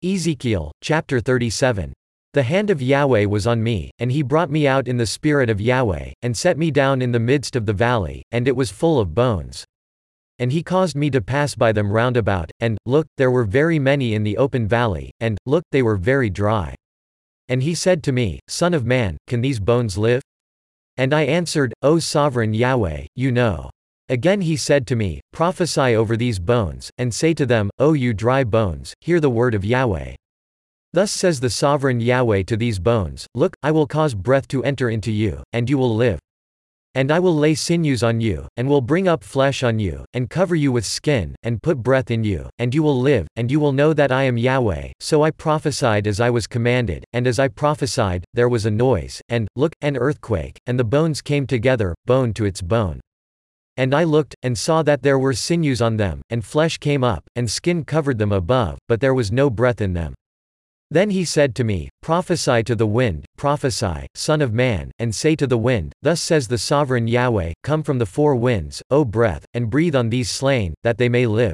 Ezekiel, chapter 37. The hand of Yahweh was on me, and he brought me out in the spirit of Yahweh, and set me down in the midst of the valley, and it was full of bones. And he caused me to pass by them round about, and, look, there were very many in the open valley, and, look, they were very dry. And he said to me, Son of man, can these bones live? And I answered, O sovereign Yahweh, you know. Again he said to me, Prophesy over these bones, and say to them, O you dry bones, hear the word of Yahweh. Thus says the sovereign Yahweh to these bones, Look, I will cause breath to enter into you, and you will live. And I will lay sinews on you, and will bring up flesh on you, and cover you with skin, and put breath in you, and you will live, and you will know that I am Yahweh. So I prophesied as I was commanded, and as I prophesied, there was a noise, and, look, an earthquake, and the bones came together, bone to its bone. And I looked, and saw that there were sinews on them, and flesh came up, and skin covered them above, but there was no breath in them. Then he said to me, Prophesy to the wind, prophesy, son of man, and say to the wind, Thus says the sovereign Yahweh, Come from the four winds, O breath, and breathe on these slain, that they may live.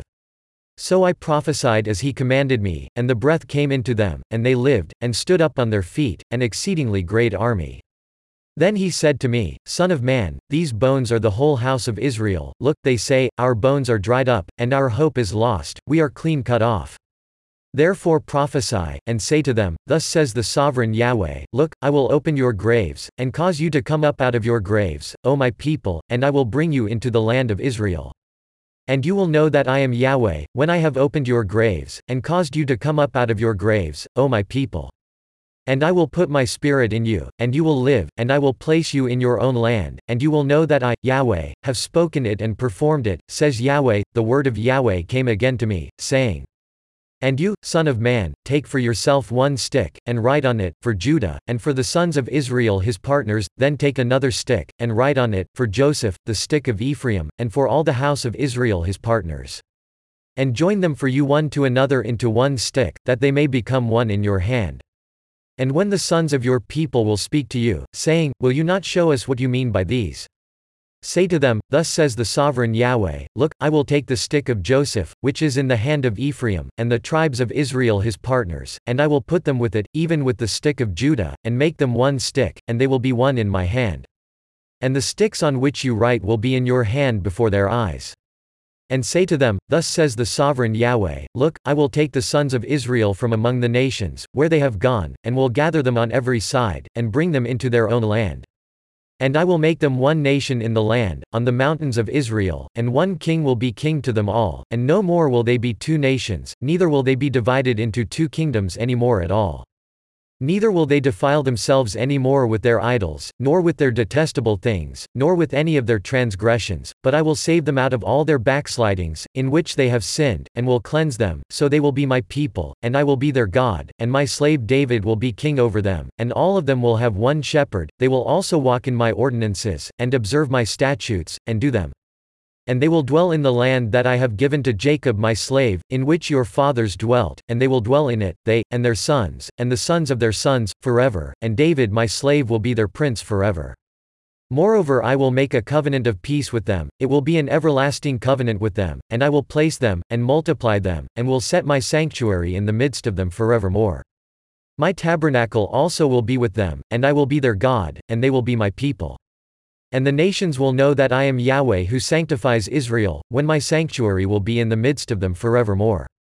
So I prophesied as he commanded me, and the breath came into them, and they lived, and stood up on their feet, an exceedingly great army. Then he said to me, Son of man, these bones are the whole house of Israel. Look, they say, Our bones are dried up, and our hope is lost, we are clean cut off. Therefore prophesy, and say to them, Thus says the sovereign Yahweh, Look, I will open your graves, and cause you to come up out of your graves, O my people, and I will bring you into the land of Israel. And you will know that I am Yahweh, when I have opened your graves, and caused you to come up out of your graves, O my people. And I will put my spirit in you, and you will live, and I will place you in your own land, and you will know that I, Yahweh, have spoken it and performed it, says Yahweh. The word of Yahweh came again to me, saying, And you, son of man, take for yourself one stick, and write on it, for Judah, and for the sons of Israel his partners, then take another stick, and write on it, for Joseph, the stick of Ephraim, and for all the house of Israel his partners. And join them for you one to another into one stick, that they may become one in your hand. And when the sons of your people will speak to you, saying, Will you not show us what you mean by these? Say to them, Thus says the sovereign Yahweh, Look, I will take the stick of Joseph, which is in the hand of Ephraim, and the tribes of Israel his partners, and I will put them with it, even with the stick of Judah, and make them one stick, and they will be one in my hand. And the sticks on which you write will be in your hand before their eyes. And say to them, Thus says the sovereign Yahweh, Look, I will take the sons of Israel from among the nations, where they have gone, and will gather them on every side, and bring them into their own land. And I will make them one nation in the land, on the mountains of Israel, and one king will be king to them all, and no more will they be two nations, neither will they be divided into two kingdoms any more at all. Neither will they defile themselves any more with their idols, nor with their detestable things, nor with any of their transgressions, but I will save them out of all their backslidings, in which they have sinned, and will cleanse them, so they will be my people, and I will be their God, and my slave David will be king over them, and all of them will have one shepherd. They will also walk in my ordinances, and observe my statutes, and do them. And they will dwell in the land that I have given to Jacob my slave, in which your fathers dwelt, and they will dwell in it, they, and their sons, and the sons of their sons, forever, and David my slave will be their prince forever. Moreover I will make a covenant of peace with them, it will be an everlasting covenant with them, and I will place them, and multiply them, and will set my sanctuary in the midst of them forevermore. My tabernacle also will be with them, and I will be their God, and they will be my people. And the nations will know that I am Yahweh who sanctifies Israel, when my sanctuary will be in the midst of them forevermore.